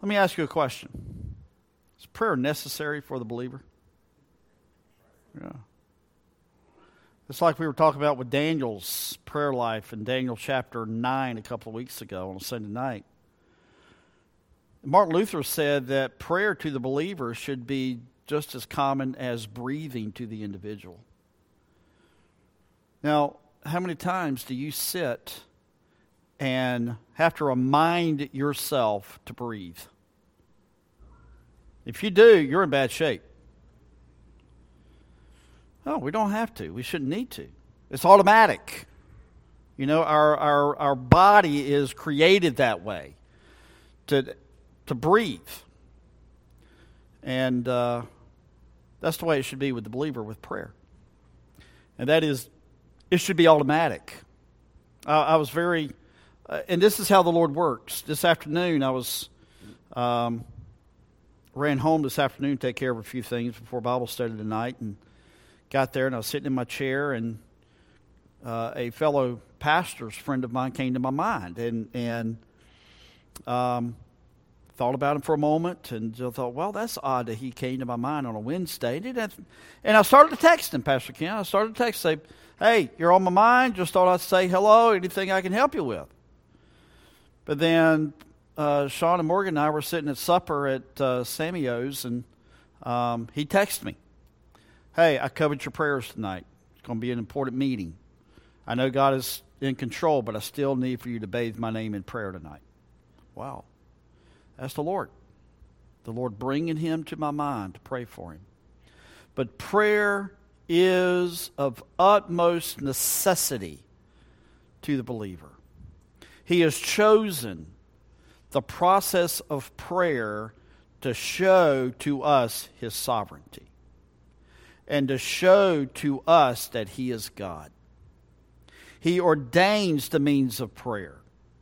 Let me ask you a question. Is prayer necessary for the believer? Yeah. It's like we were talking about with Daniel's prayer life in Daniel chapter 9 a couple of weeks ago on a Sunday night. Martin Luther said that prayer to the believer should be just as common as breathing to the individual. Now, how many times do you sit and have to remind yourself to breathe? If you do, you're in bad shape. No, we don't have to. We shouldn't need to. It's automatic. You know, our body is created that way to breathe. And that's the way it should be with the believer with prayer. And that is, it should be automatic. I was very, and this is how the Lord works. This afternoon, I was, ran home this afternoon to take care of a few things before Bible study tonight, and got there, and I was sitting in my chair, and a fellow pastor's friend of mine came to my mind, and thought about him for a moment, and I thought, well, that's odd that he came to my mind on a Wednesday. And I started to text him, Pastor Ken. I started to text, say, hey, you're on my mind. Just thought I'd say hello. Anything I can help you with? But then Sean and Morgan and I were sitting at supper at Samuel's, and he texted me, hey, I covered your prayers tonight. It's going to be an important meeting. I know God is in control, but I still need for you to bathe my name in prayer tonight. Wow. That's the Lord. The Lord bringing him to my mind to pray for him. But prayer is of utmost necessity to the believer. He has chosen the process of prayer to show to us his sovereignty and to show to us that he is God. He ordains the means of prayer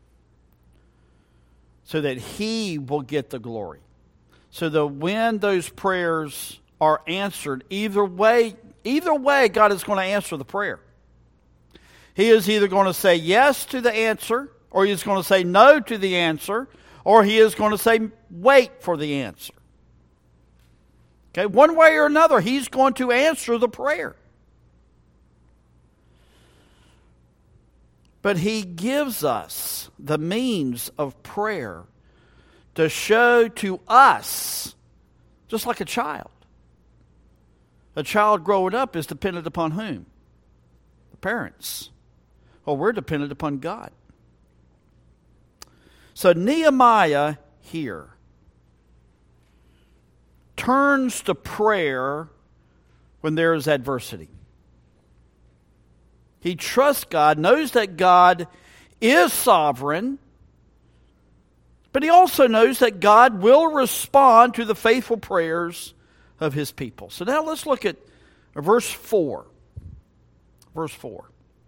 so that he will get the glory. So that when those prayers are answered, either way, God is going to answer the prayer. He is either going to say yes to the answer, or he is going to say no to the answer, or he is going to say wait for the answer. Okay, one way or another, he's going to answer the prayer. But he gives us the means of prayer to show to us, just like a child. A child growing up is dependent upon whom? The parents. Well, we're dependent upon God. So Nehemiah here turns to prayer when there is adversity. He trusts God, knows that God is sovereign, but he also knows that God will respond to the faithful prayers of his people. So now let's look at verse 4. Verse 4.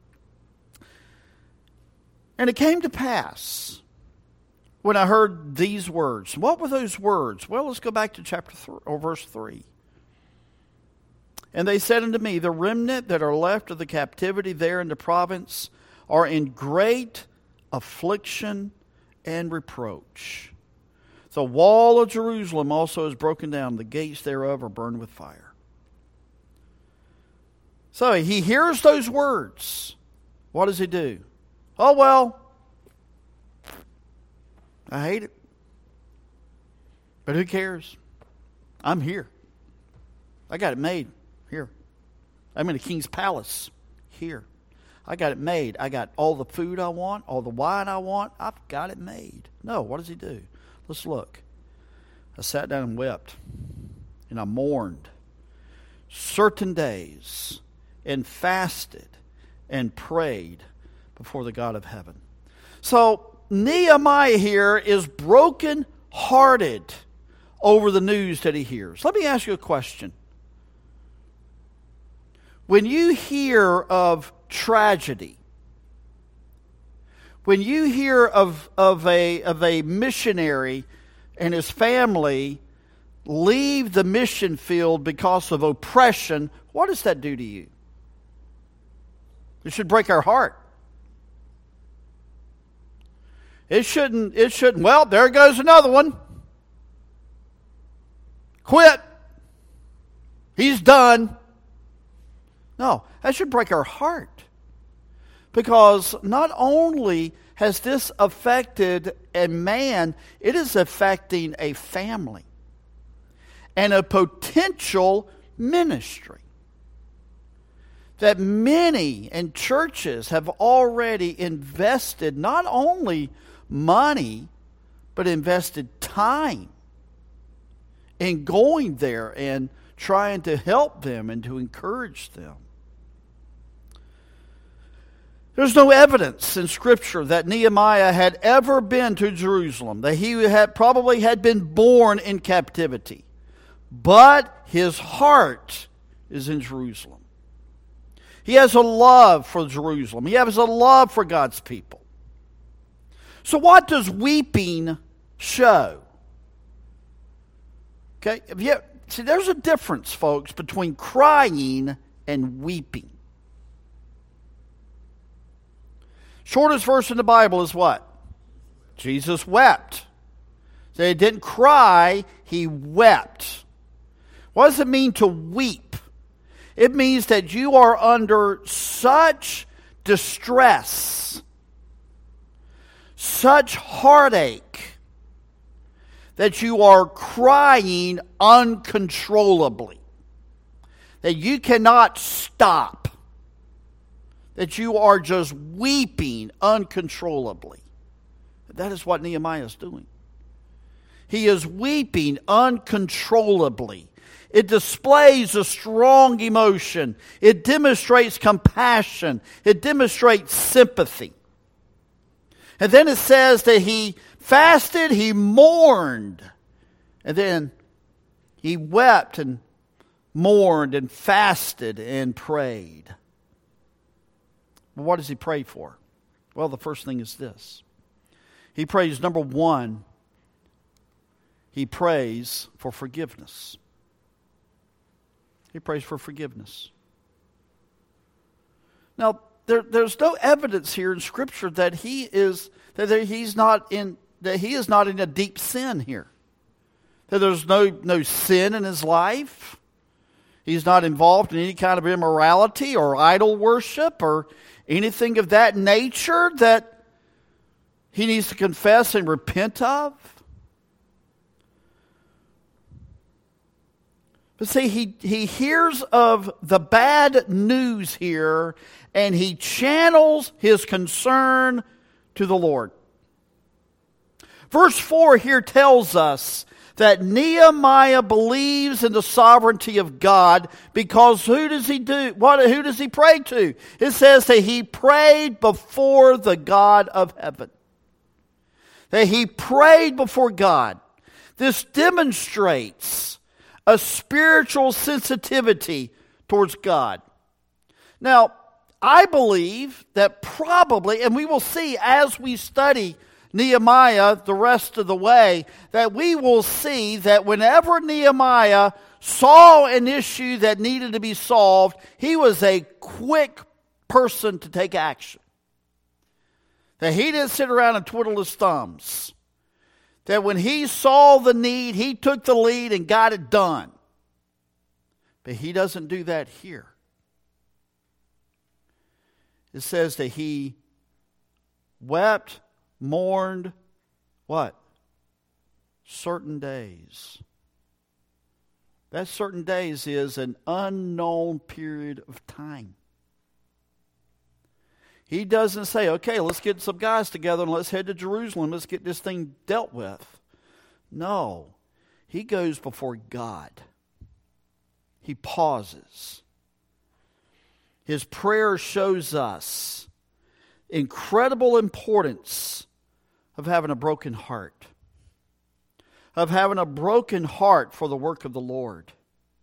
And it came to pass when I heard these words. What were those words? Well, let's go back to chapter 3, or verse 3. And they said unto me, the remnant that are left of the captivity there in the province are in great affliction and reproach. The wall of Jerusalem also is broken down, the gates thereof are burned with fire. So he hears those words. What does he do? Oh, well, I hate it. But who cares? I'm here. I got it made here. I'm in the king's palace here. I got it made. I got all the food I want, all the wine I want. I've got it made. No, what does he do? Let's look. I sat down and wept, and I mourned certain days, and fasted and prayed before the God of heaven. So Nehemiah here is broken-hearted over the news that he hears. Let me ask you a question. When you hear of tragedy, when you hear of a missionary and his family leave the mission field because of oppression, what does that do to you? It should break our heart. It shouldn't, well, there goes another one. quit. He's done. No, that should break our heart. Because not only has this affected a man, it is affecting a family and a potential ministry. That many and churches have already invested not only money, but invested time in going there and trying to help them and to encourage them. There's no evidence in Scripture that Nehemiah had ever been to Jerusalem, that he probably had been born in captivity. But his heart is in Jerusalem. He has a love for Jerusalem. He has a love for God's people. So what does weeping show? Okay, see, there's a difference, folks, between crying and weeping. Shortest verse in the Bible is what? Jesus wept. So he didn't cry, he wept. What does it mean to weep? It means that you are under such distress, such heartache, that you are crying uncontrollably, that you cannot stop, that you are just weeping uncontrollably. That is what Nehemiah is doing. He is weeping uncontrollably. It displays a strong emotion. It demonstrates compassion. It demonstrates sympathy. And then it says that he fasted, he mourned. And then he wept and mourned and fasted and prayed. Well, what does he pray for? Well, the first thing is this. He prays, number one, he prays for forgiveness. He prays for forgiveness. Now, there's no evidence here in Scripture that he is not in a deep sin here. That there's no sin in his life. He's not involved in any kind of immorality or idol worship or anything of that nature that he needs to confess and repent of. But see, he hears of the bad news here, and he channels his concern to the Lord. Verse 4 here tells us that Nehemiah believes in the sovereignty of God, because who does he do? Who does he pray to? It says that he prayed before the God of heaven. That he prayed before God. This demonstrates a spiritual sensitivity towards God. Now, I believe that probably, and we will see as we study Nehemiah the rest of the way, that we will see that whenever Nehemiah saw an issue that needed to be solved, he was a quick person to take action. That he didn't sit around and twiddle his thumbs. That when he saw the need, he took the lead and got it done. But he doesn't do that here. It says that he wept, mourned, what? Certain days. That certain days is an unknown period of time. He doesn't say, okay, let's get some guys together and let's head to Jerusalem. Let's get this thing dealt with. No. He goes before God. He pauses. His prayer shows us incredible importance of having a broken heart. Of having a broken heart for the work of the Lord.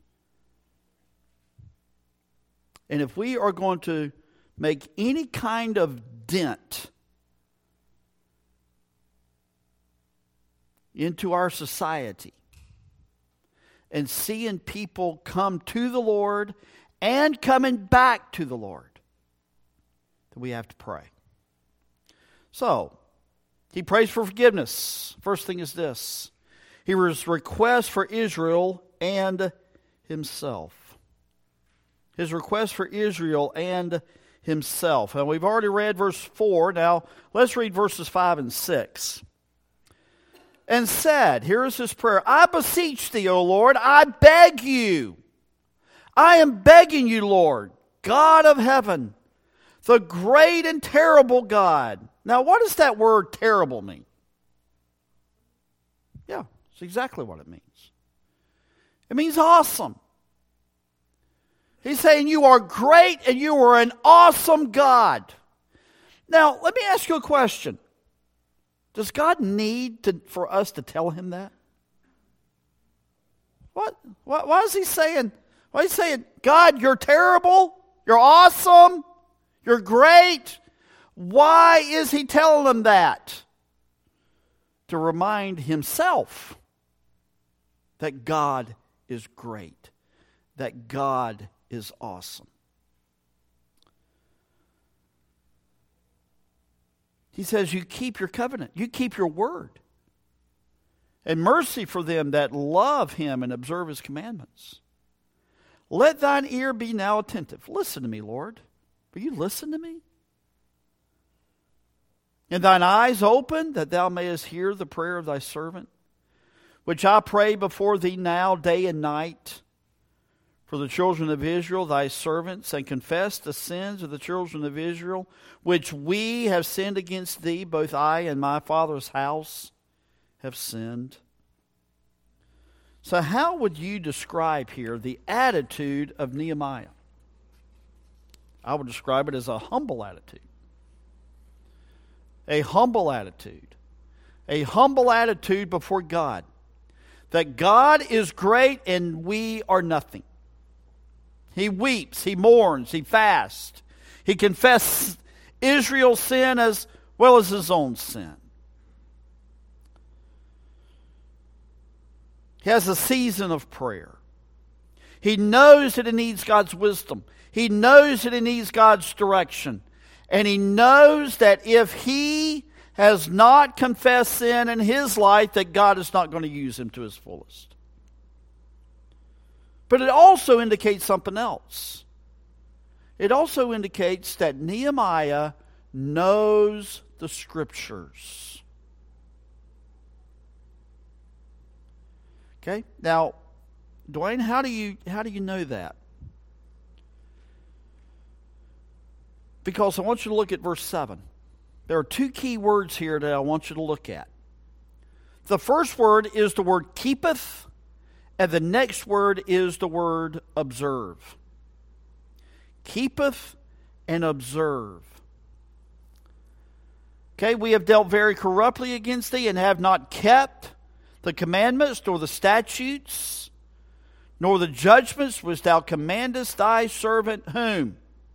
And if we are going to make any kind of dent into our society and seeing people come to the Lord and coming back to the Lord, then we have to pray. So, he prays for forgiveness. First thing is this. His request for Israel and himself. His request for Israel and himself. And we've already read verse 4. Now, let's read verses 5 and 6. And said, here is his prayer, I beseech thee, O Lord, I beg you. I am begging you, Lord, God of heaven, the great and terrible God. Now, what does that word terrible mean? Yeah, it's exactly what it means. It means awesome. He's saying you are great and you are an awesome God. Now, let me ask you a question. Does God need for us to tell him that? What? Why is he saying? Why is he saying, God, you're terrible, you're awesome, you're great? Why is he telling them that? To remind himself that God is great, that God is awesome. He says, you keep your covenant, you keep your word, and mercy for them that love him and observe his commandments. Let thine ear be now attentive. Listen to me, Lord. Will you listen to me? And thine eyes open, that thou mayest hear the prayer of thy servant, which I pray before thee now day and night, for the children of Israel, thy servants, and confess the sins of the children of Israel, which we have sinned against thee, both I and my father's house have sinned. So how would you describe here the attitude of Nehemiah? I would describe it as a humble attitude. A humble attitude. A humble attitude before God. That God is great and we are nothing. He weeps, he mourns, he fasts. He confesses Israel's sin as well as his own sin. He has a season of prayer. He knows that he needs God's wisdom. He knows that he needs God's direction. And he knows that if he has not confessed sin in his life, that God is not going to use him to his fullest. But it also indicates something else. It also indicates that Nehemiah knows the Scriptures. Okay? Now, Dwayne, how do you know that? Because I want you to look at verse 7. There are two key words here that I want you to look at. The first word is the word keepeth, and the next word is the word observe. Keepeth and observe. Okay, we have dealt very corruptly against thee, and have not kept the commandments, nor the statutes, nor the judgments which thou commandest thy servant whom?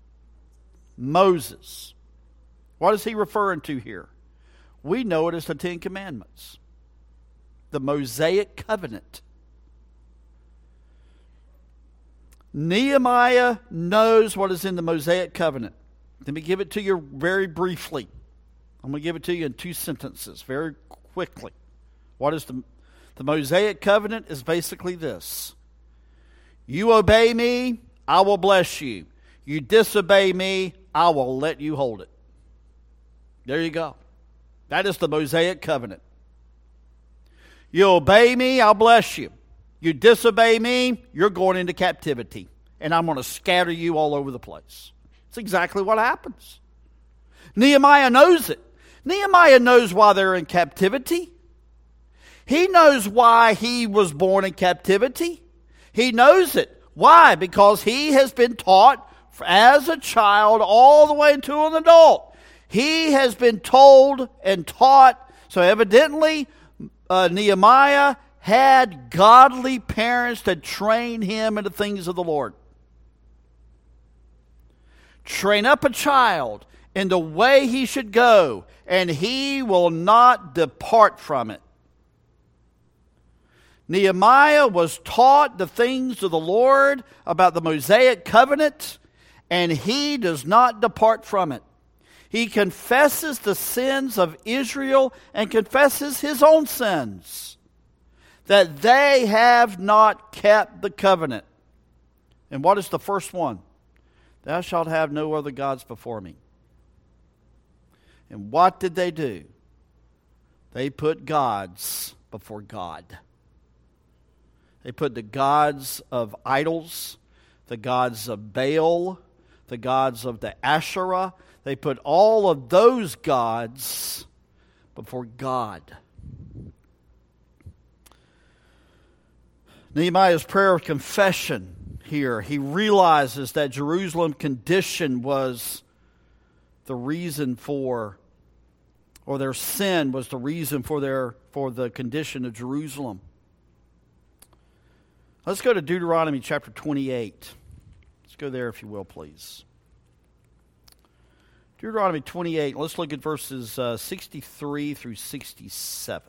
Moses. What is he referring to here? We know it as the Ten Commandments. The Mosaic covenant. Nehemiah knows what is in the Mosaic covenant. Let me give it to you very briefly. I'm going to give it to you in 2 sentences, very quickly. What is the Mosaic covenant is basically this. You obey me, I will bless you. You disobey me, I will let you hold it. There you go. That is the Mosaic covenant. You obey me, I'll bless you. You disobey me, you're going into captivity. And I'm going to scatter you all over the place. It's exactly what happens. Nehemiah knows it. Nehemiah knows why they're in captivity. He knows why he was born in captivity. He knows it. Why? Because he has been taught as a child all the way into an adult. He has been told and taught. So evidently, Nehemiah had godly parents that trained him in the things of the Lord. Train up a child in the way he should go, and he will not depart from it. Nehemiah was taught the things of the Lord about the Mosaic covenant, and he does not depart from it. He confesses the sins of Israel and confesses his own sins. that they have not kept the covenant. And what is the first one? Thou shalt have no other gods before me. And what did they do? They put gods before God. They put the gods of idols, the gods of Baal, the gods of the Asherah. They put all of those gods before God. Nehemiah's prayer of confession here, he realizes that Jerusalem's condition was the reason for, or their sin was the reason for the condition of Jerusalem. Let's go to Deuteronomy chapter 28. Let's go there if you will, please. Deuteronomy 28, let's look at verses 63 through 67.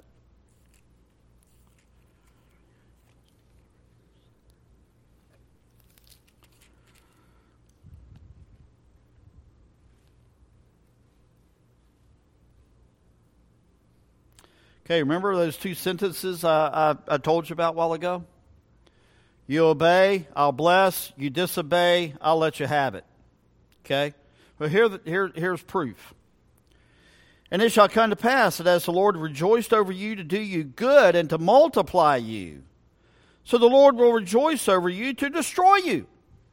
Okay, remember those two sentences I told you about a while ago? You obey, I'll bless. You disobey, I'll let you have it. Okay? Well, here's proof. And it shall come to pass that as the Lord rejoiced over you to do you good and to multiply you, so the Lord will rejoice over you to destroy you.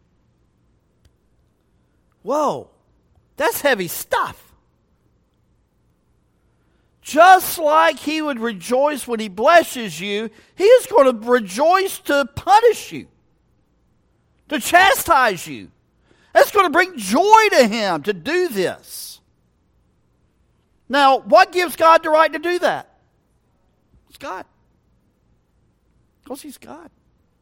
Whoa, that's heavy stuff. Just like He would rejoice when He blesses you, He is going to rejoice to punish you, to chastise you. That's going to bring joy to Him to do this. Now, what gives God the right to do that? It's God. Because He's God.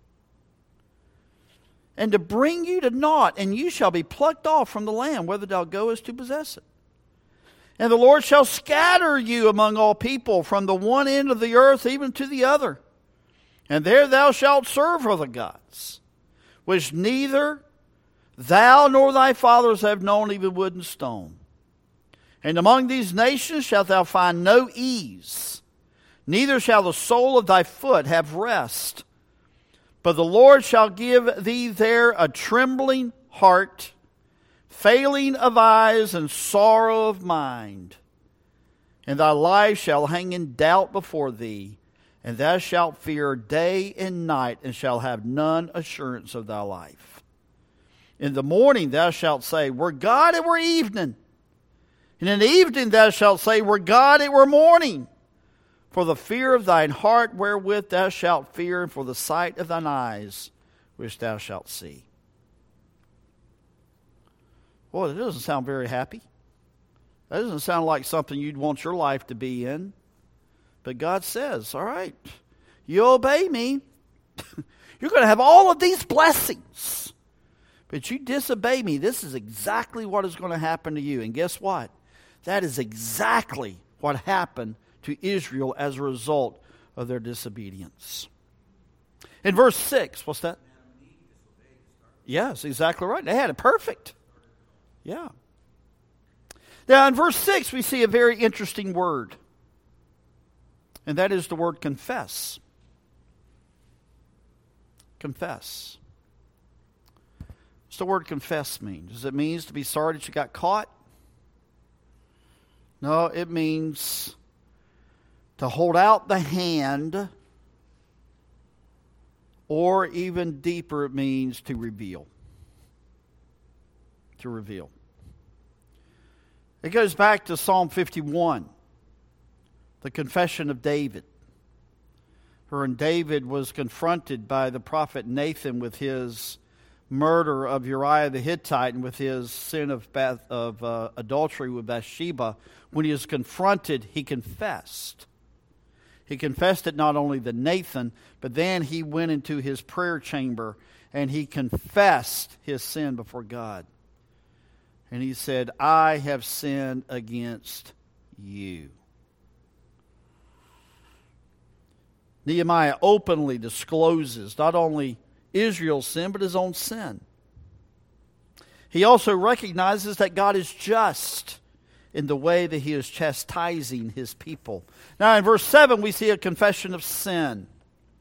And to bring you to naught, and you shall be plucked off from the land, whither thou goest to possess it. And the Lord shall scatter you among all people, from the one end of the earth even to the other. And there thou shalt serve other gods, which neither thou nor thy fathers have known, even wood and stone. And among these nations shalt thou find no ease, neither shall the sole of thy foot have rest. But the Lord shall give thee there a trembling heart, failing of eyes, and sorrow of mind. And thy life shall hang in doubt before thee, and thou shalt fear day and night, and shalt have none assurance of thy life. In the morning thou shalt say, Were God, it were evening. And in the evening thou shalt say, Were God, it were morning. For the fear of thine heart wherewith thou shalt fear, and for the sight of thine eyes which thou shalt see. Boy, that doesn't sound very happy. That doesn't sound like something you'd want your life to be in. But God says, all right, you obey me. You're going to have all of these blessings. But you disobey me. This is exactly what is going to happen to you. And guess what? That is exactly what happened to Israel as a result of their disobedience. In verse 6, what's that? Yes, exactly right. They had it perfect. Yeah. Now, in verse 6, we see a very interesting word. And that is the word confess. Confess. What's the word confess mean? Does it mean to be sorry that you got caught? No, it means to hold out the hand, or even deeper, it means to reveal. To reveal. It goes back to Psalm 51, the confession of David. When David was confronted by the prophet Nathan with his murder of Uriah the Hittite and with his sin of adultery with Bathsheba, when he was confronted, he confessed. He confessed it not only to Nathan, but then he went into his prayer chamber and he confessed his sin before God. And he said, I have sinned against you. Nehemiah openly discloses not only Israel's sin, but his own sin. He also recognizes that God is just in the way that he is chastising his people. Now in verse 7 we see a confession of sin.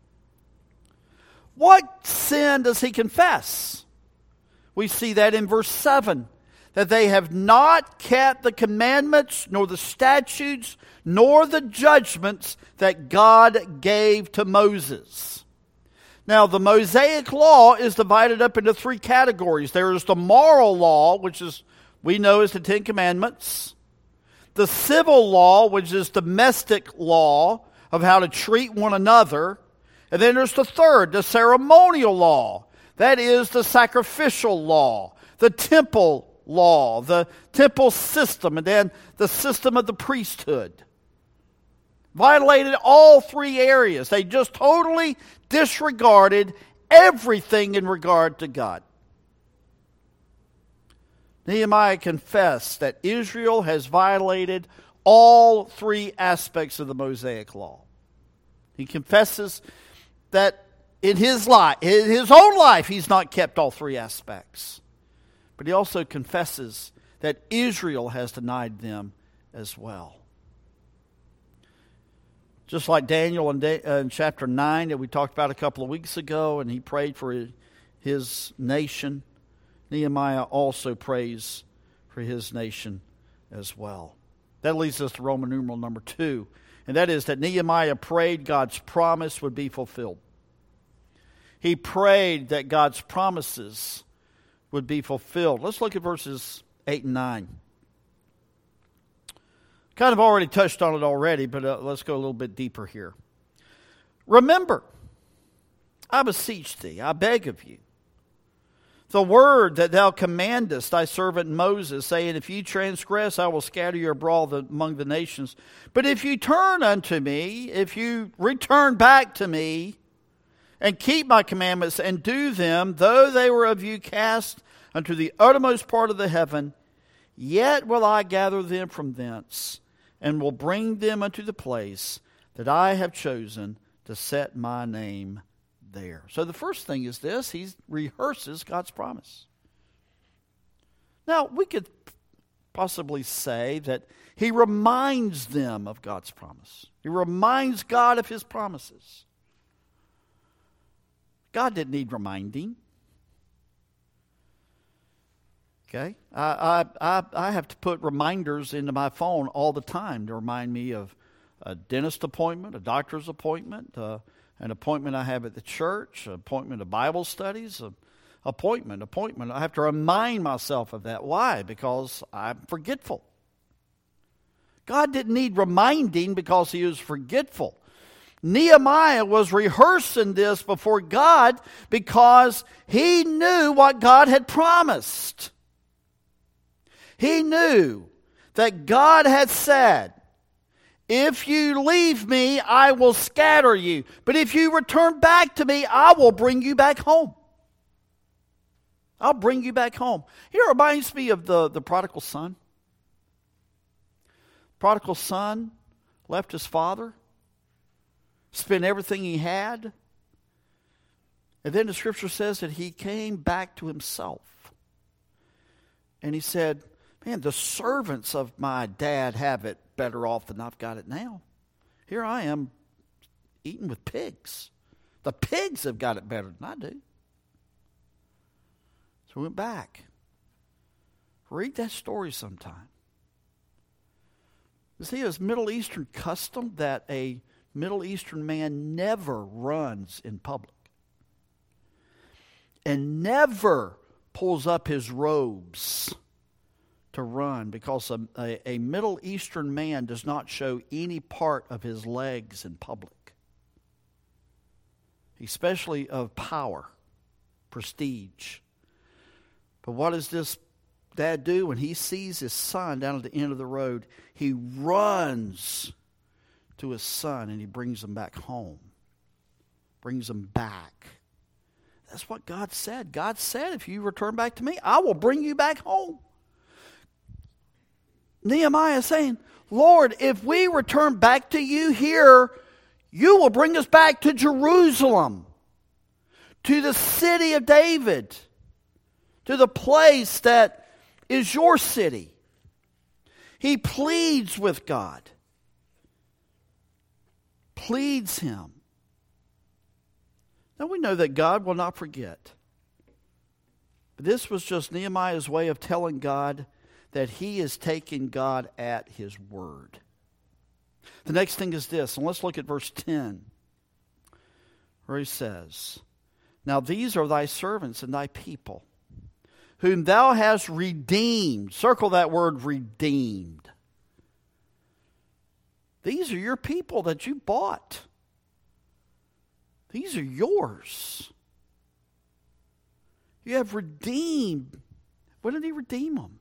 What sin does he confess? We see that in verse 7, that they have not kept the commandments, nor the statutes, nor the judgments that God gave to Moses. Now, the Mosaic law is divided up into three categories. There is the moral law, which is we know as the Ten Commandments. The civil law, which is domestic law of how to treat one another. And then there's the third, the ceremonial law. That is the sacrificial law, the temple law, the temple system, and then the system of the priesthood. Violated all three areas. They just totally disregarded everything in regard to God. Nehemiah confessed that Israel has violated all three aspects of the Mosaic law. He confesses that in his life, in his own life, he's not kept all three aspects. But he also confesses that Israel has denied them as well. Just like Daniel in chapter 9 that we talked about a couple of weeks ago, and he prayed for his nation, Nehemiah also prays for his nation as well. That leads us to Roman numeral number 2, and that is that Nehemiah prayed God's promise would be fulfilled. He prayed that God's promises would be fulfilled. Let's look at verses 8 and 9. Kind of already touched on it already, but let's go a little bit deeper here. Remember, I beseech thee, I beg of you, the word that thou commandest thy servant Moses, saying, if you transgress, I will scatter you abroad among the nations. But if you turn unto me, if you return back to me, and keep my commandments and do them, though they were of you cast unto the uttermost part of the heaven, yet will I gather them from thence, and will bring them unto the place that I have chosen to set my name there. So the first thing is this: he rehearses God's promise. Now, we could possibly say that he reminds them of God's promise. He reminds God of his promises. God didn't need reminding. Okay? I have to put reminders into my phone all the time to remind me of a dentist appointment, a doctor's appointment, an appointment I have at the church, an appointment of Bible studies, appointment. I have to remind myself of that. Why? Because I'm forgetful. God didn't need reminding because he was forgetful. Nehemiah was rehearsing this before God because he knew what God had promised. He knew that God had said, if you leave me, I will scatter you. But if you return back to me, I will bring you back home. I'll bring you back home. It reminds me of the prodigal son. Prodigal son left his father, spent everything he had, and then the scripture says that he came back to himself. And he said, man, the servants of my dad have it better off than I've got it now. Here I am eating with pigs. The pigs have got it better than I do. So we went back. Read that story sometime. You see, it's Middle Eastern custom that a Middle Eastern man never runs in public and never pulls up his robes to run, because a Middle Eastern man does not show any part of his legs in public, especially of power, prestige. But what does this dad do when he sees his son down at the end of the road? He runs to his son and he brings him back home. Brings him back. That's what God said. God said, if you return back to me, I will bring you back home. Nehemiah is saying, Lord, if we return back to you here, you will bring us back to Jerusalem, to the city of David, to the place that is your city. He pleads with God. Pleads him Now we know that God will not forget. But this was just Nehemiah's way of telling God that he is taking God at his word. The next thing is this, and let's look at verse 10, where he says, "Now these are thy servants and thy people, whom thou hast redeemed." Circle that word, redeemed. These are your people that you bought. These are yours. You have redeemed. When did he redeem them?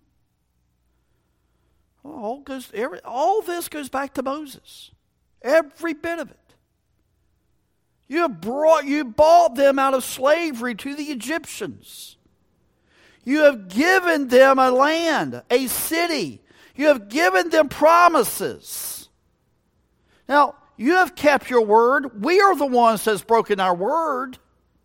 All this goes back to Moses. Every bit of it. You bought them out of slavery to the Egyptians. You have given them a land, a city. You have given them promises. Now, you have kept your word. We are the ones that's broken our word.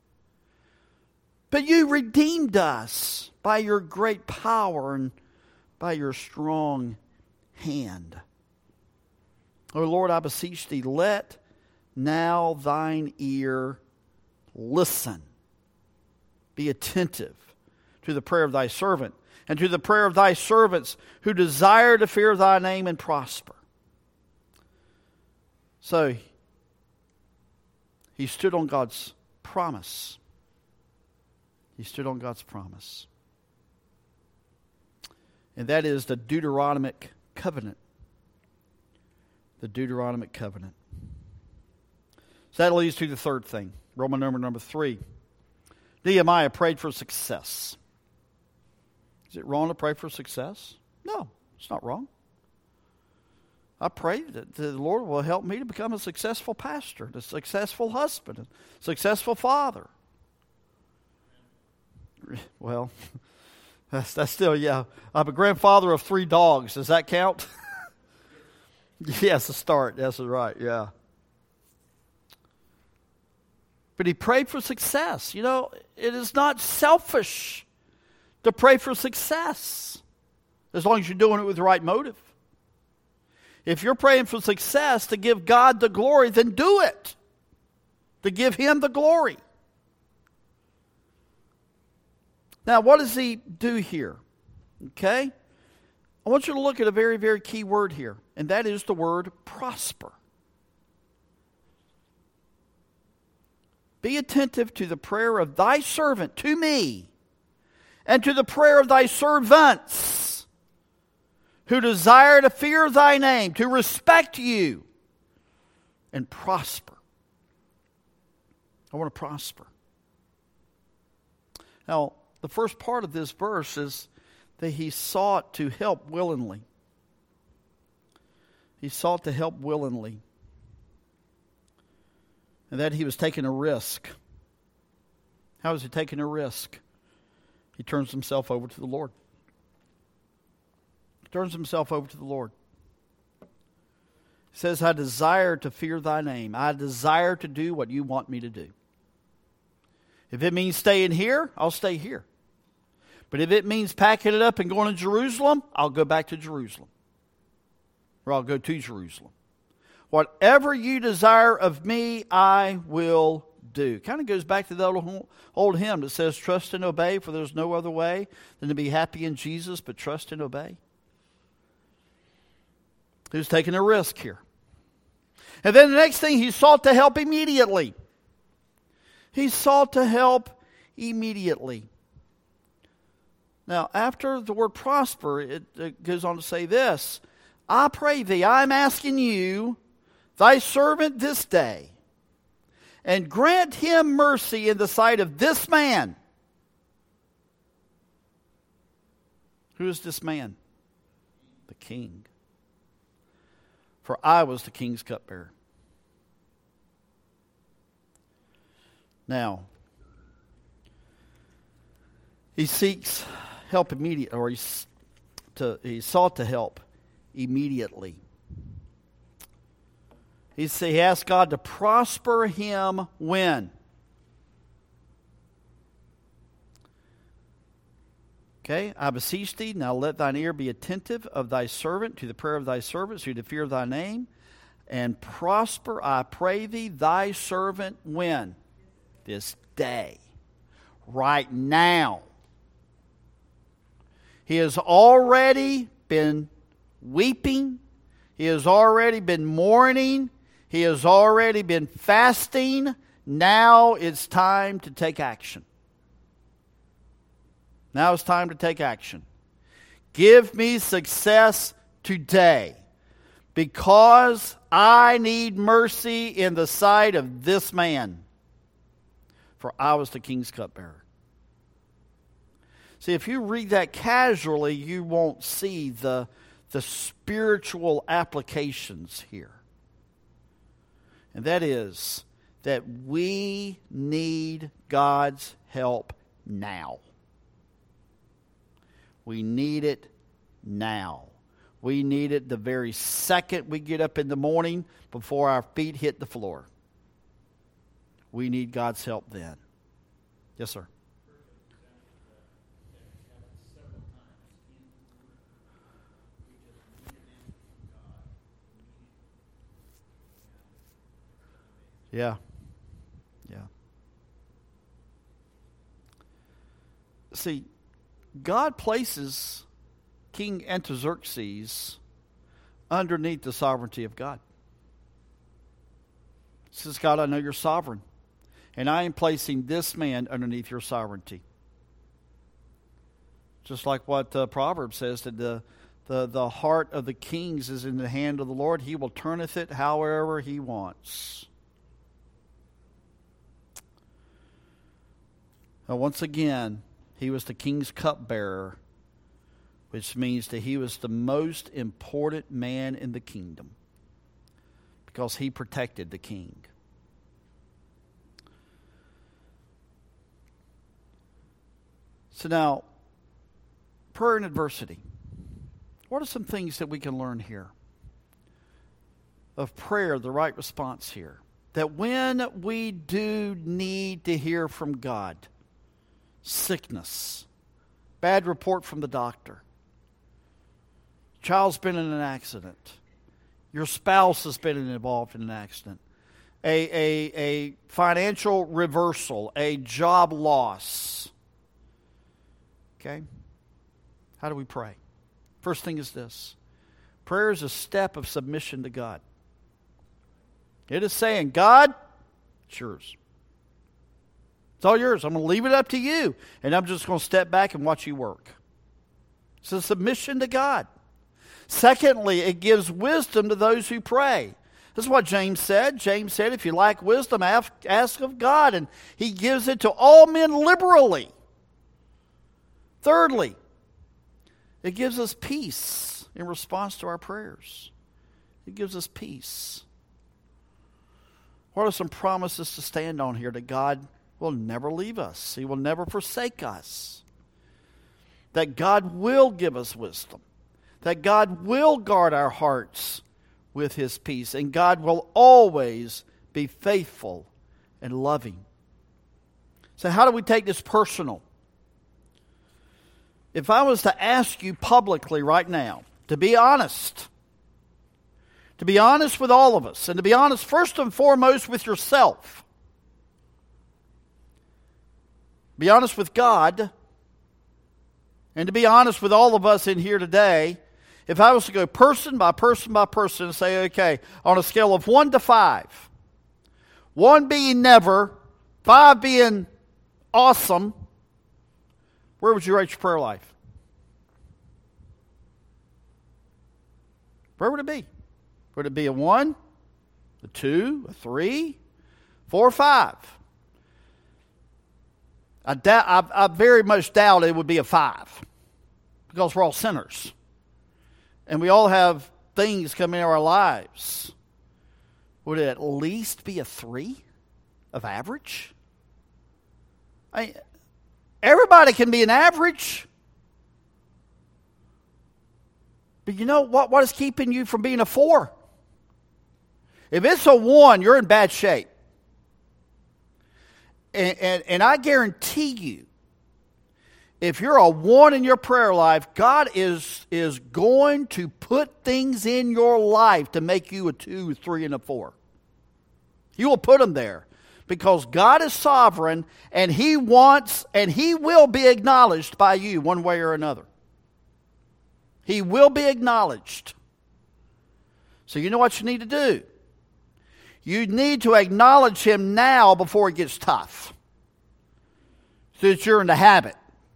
But you redeemed us by your great power and by your strong hand. O Lord, I beseech thee, let now thine ear listen. Be attentive to the prayer of thy servant and to the prayer of thy servants who desire to fear thy name and prosper. So, he stood on God's promise. He stood on God's promise. And that is the Deuteronomic covenant. The Deuteronomic covenant. So that leads to the third thing. Roman number 3. Nehemiah prayed for success. Is it wrong to pray for success? No, it's not wrong. I pray that the Lord will help me to become a successful pastor, a successful husband, a successful father. Well, that's still, yeah. I'm a grandfather of 3 dogs. Does that count? Yes, a start. That's right, yeah. But he prayed for success. You know, it is not selfish to pray for success, as long as you're doing it with the right motive. If you're praying for success to give God the glory, then do it. To give Him the glory. Now, what does he do here? Okay? I want you to look at a very, very key word here, and that is the word prosper. Be attentive to the prayer of thy servant, to me, and to the prayer of thy servants, who desire to fear thy name, to respect you, and prosper. I want to prosper. Now, the first part of this verse is that he sought to help willingly. He sought to help willingly. And that he was taking a risk. How is he taking a risk? He turns himself over to the Lord. He turns himself over to the Lord. He says, I desire to fear thy name. I desire to do what you want me to do. If it means staying here, I'll stay here. But if it means packing it up and going to Jerusalem, I'll go back to Jerusalem. Or I'll go to Jerusalem. Whatever you desire of me, I will do. Kind of goes back to the old hymn that says, trust and obey, for there's no other way than to be happy in Jesus, but trust and obey. He was taking a risk here. And then the next thing, he sought to help immediately. He sought to help immediately. Now, after the word prosper, it goes on to say this. I pray thee, I'm asking you, thy servant this day, and grant him mercy in the sight of this man. Who is this man? The king. For I was the king's cupbearer. Now, he seeks help immediately, or he sought to help immediately. He asked God to prosper him when? Okay, I beseech thee, now let thine ear be attentive of thy servant to the prayer of thy servants who to fear thy name, and prosper, I pray thee, thy servant when? this day, right now. He has already been weeping. He has already been mourning. He has already been fasting. Now it's time to take action. Now it's time to take action. Give me success today, because I need mercy in the sight of this man, for I was the king's cupbearer. See, if you read that casually, you won't see the spiritual applications here. And that is that we need God's help now. We need it now. We need it the very second we get up in the morning, before our feet hit the floor. We need God's help then. Yes, sir. Yeah. Yeah. See, God places King Artaxerxes underneath the sovereignty of God. He says, God, I know you're sovereign, and I am placing this man underneath your sovereignty. Just like what Proverbs says, that the heart of the kings is in the hand of the Lord. He will turneth it however he wants. Now, once again, he was the king's cupbearer, which means that he was the most important man in the kingdom, because he protected the king. So now, prayer in adversity. What are some things that we can learn here of prayer, the right response here? That when we do need to hear from God, sickness, bad report from the doctor, child's been in an accident, your spouse has been involved in an accident, a financial reversal, a job loss. Okay? How do we pray? First thing is this. Prayer is a step of submission to God. It is saying, God, it's yours. It's all yours. I'm going to leave it up to you. And I'm just going to step back and watch you work. It's a submission to God. Secondly, it gives wisdom to those who pray. This is what James said. James said, if you lack wisdom, ask of God. And he gives it to all men liberally. Thirdly, it gives us peace in response to our prayers. It gives us peace. What are some promises to stand on here? That God will never leave us. He will never forsake us. That God will give us wisdom. That God will guard our hearts with His peace. And God will always be faithful and loving. So how do we take this personal? If I was to ask you publicly right now to be honest with all of us, and to be honest first and foremost with yourself, be honest with God, and to be honest with all of us in here today, if I was to go person by person by person and say, okay, on a scale of 1 to 5, 1 being never, 5 being awesome, where would you rate your prayer life? Where would it be? Would it be a 1, a 2, a 3, 4, or 5? I very much doubt it would be a 5, because we're all sinners. And we all have things come into our lives. Would it at least be a 3 of average? Everybody can be an average. But you know what is keeping you from being a 4? If it's a 1, you're in bad shape. And I guarantee you, if you're a 1 in your prayer life, God is going to put things in your life to make you a 2, 3, and a 4. He will put them there. because God is sovereign, and He wants and He will be acknowledged by you one way or another. He will be acknowledged. So you know what you need to do? You need to acknowledge Him now before it gets tough, so that you're in the habit.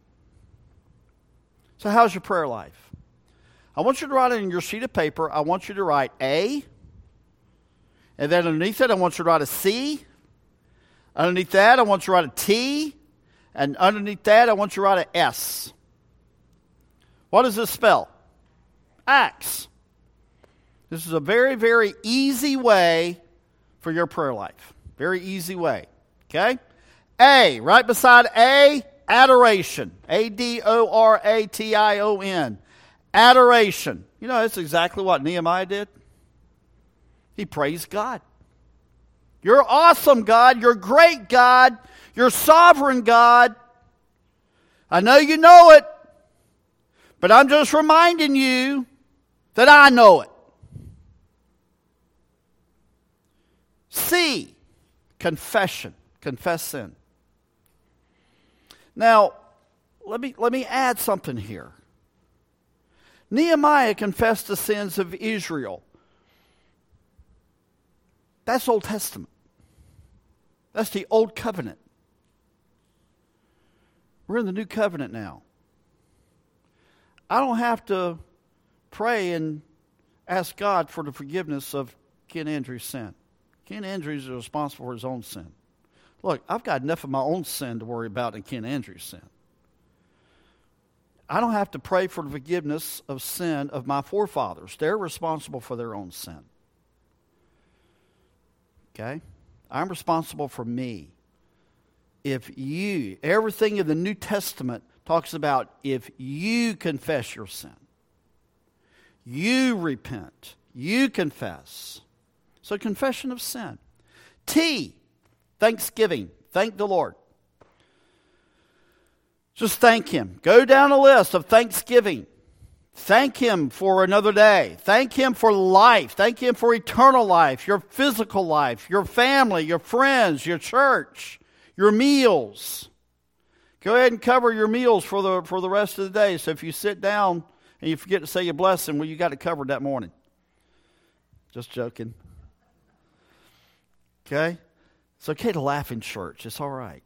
So how's your prayer life? I want you to write it in your sheet of paper. I want you to write A. And then underneath it, I want you to write a C. Underneath that, I want you to write a T. And underneath that, I want you to write an S. What does this spell? Acts. This is a very, very easy way for your prayer life. Very easy way. Okay? A, right beside A, adoration. A-D-O-R-A-T-I-O-N. Adoration. You know, that's exactly what Nehemiah did. He praised God. You're awesome, God. You're great, God. You're sovereign, God. I know you know it, but I'm just reminding you that I know it. C, confession. Confess sin. Now, let me add something here. Nehemiah confessed the sins of Israel. That's Old Testament. That's the Old Covenant. We're in the New Covenant now. I don't have to pray and ask God for the forgiveness of Ken Andrews' sin. Ken Andrews is responsible for his own sin. Look, I've got enough of my own sin to worry about than Ken Andrews' sin. I don't have to pray for the forgiveness of sin of my forefathers. They're responsible for their own sin. Okay? I'm responsible for me. Everything in the New Testament talks about if you confess your sin, you repent, you confess. So confession of sin. T, thanksgiving. Thank the Lord. Just thank Him. Go down a list of thanksgiving. Thank Him for another day. Thank Him for life. Thank Him for eternal life, your physical life, your family, your friends, your church, your meals. Go ahead and cover your meals for the rest of the day. So if you sit down and you forget to say your blessing, well, you got it covered that morning. Just joking. Okay? It's okay to laugh in church. It's all right.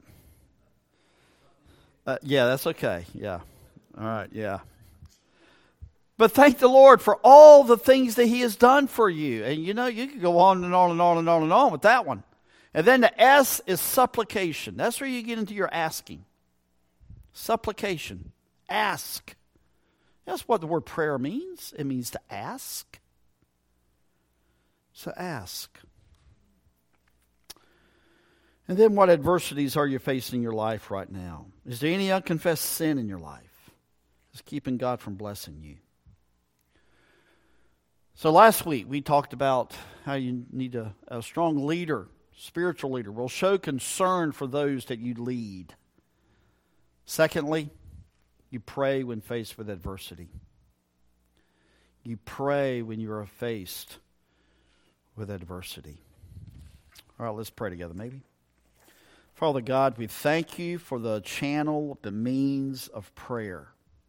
Yeah, that's okay. Yeah. All right, yeah. But thank the Lord for all the things that He has done for you. And you know, you can go on and on and on and on and on with that one. And then the S is supplication. That's where you get into your asking. Supplication. Ask. That's what the word prayer means. It means to ask. So ask. And then what adversities are you facing in your life right now? Is there any unconfessed sin in your life that's keeping God from blessing you? So last week we talked about how you need a strong leader, spiritual leader, will show concern for those that you lead. Secondly, you pray when faced with adversity. You pray when you are faced with adversity. All right, let's pray together maybe. Father God, we thank You for the channel, the means of prayer.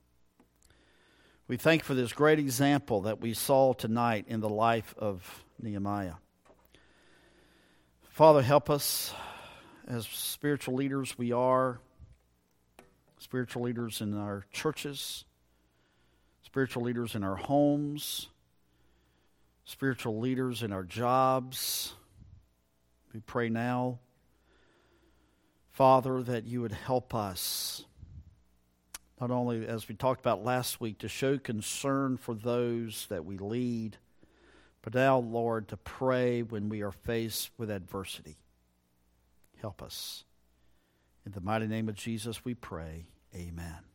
We thank You for this great example that we saw tonight in the life of Nehemiah. Father, help us as spiritual leaders we are, spiritual leaders in our churches, spiritual leaders in our homes, spiritual leaders in our jobs. We pray now, Father, that You would help us, not only as we talked about last week, to show concern for those that we lead, but now, Lord, to pray when we are faced with adversity. Help us. In the mighty name of Jesus we pray. Amen.